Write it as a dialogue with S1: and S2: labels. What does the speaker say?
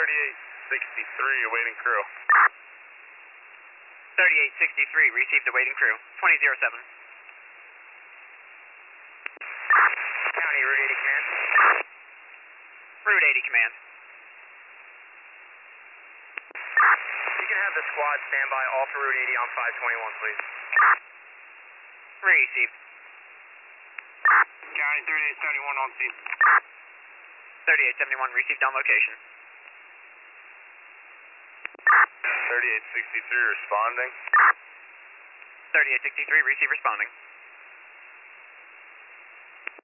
S1: 3863, awaiting crew.
S2: 3863, received awaiting crew. 2007.
S3: County, Route 80 command.
S2: Route 80 command.
S3: You can have the squad stand by off of Route 80 on 521, please.
S2: Received.
S3: County, 3871 on scene.
S2: 3871, received on location.
S1: 3863, responding.
S2: 3863, receive responding.